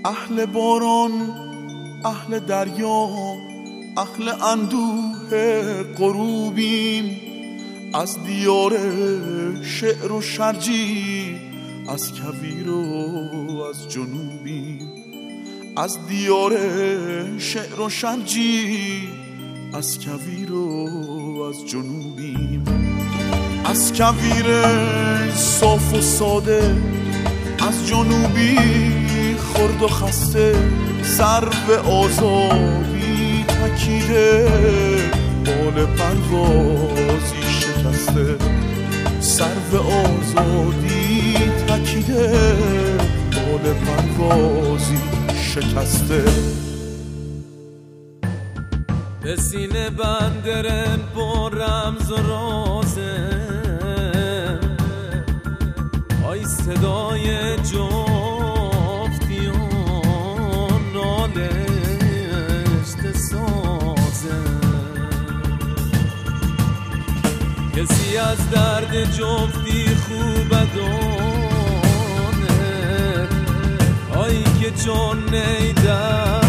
اهل باران، اهل دریا، اهل اندوه غروبیم. از دیار شعر و شرجی، از کویر و از جنوبیم. از دیار شعر و شرجی، از کویر و از جنوبیم. از کویر صاف و ساده، از جنوبی خرد و خسته، سر به آزادی تکیده، بال پروازی شکسته. سر به آزادی تکیده، بال پروازی شکسته. به سینه بندرن با رمز و رازه، آی صدای جفتیان نالشت سازه. کسی از درد جفتی خوب دانه، آی که جان نیدر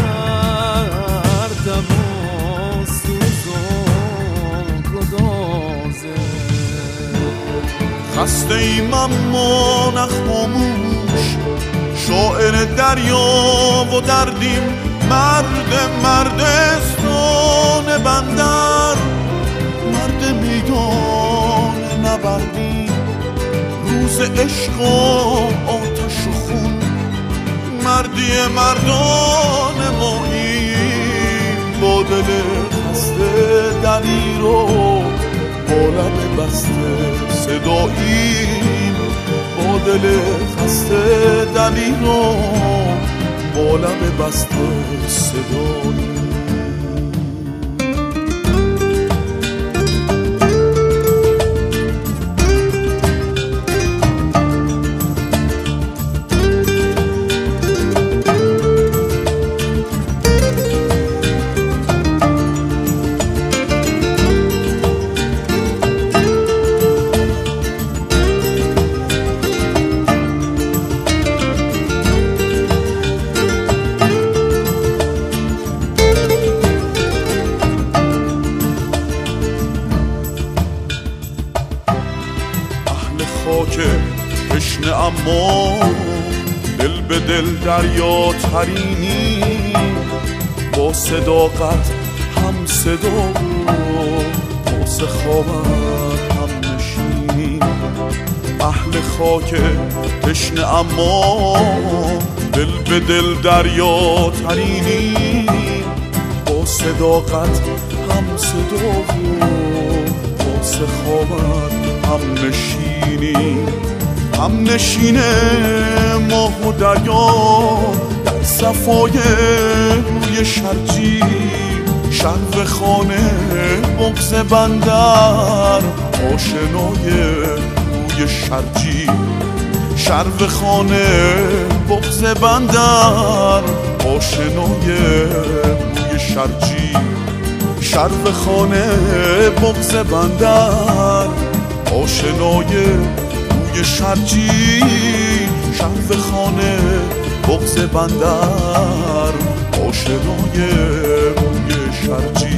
دماغ سوزان گدازه. خسته ایم اما نخاموش، شاعر دریا و دردیم. مردستان بندر، مرد میدان نبردیم. روز عشق و آتش و خون، مردی مردان ماییم. با دل خسته دلیر و با لب بسته صداییم. با دل خسته دلیر و با لب بسته صداییم. خاک تشنه اما دل به دل دریا ترینی. با صداقت هم صدا با سخاوت هم نشینی. اهل خاک تشنه اما دل به دل دریا ترینی. با صداقت هم صدا با سخاوت هم نشینی. هم نشینه ماه و دریا در صفای روی شرجی. شرق خانه بغض بندر، آشنای روی شرجی. شرق خانه بغض بندر، آشنای روی شرجی. شرق خانه بغض بندر، آشنای روی شرجی. شرق خانه بغض بندر، آشنای روی شرجی.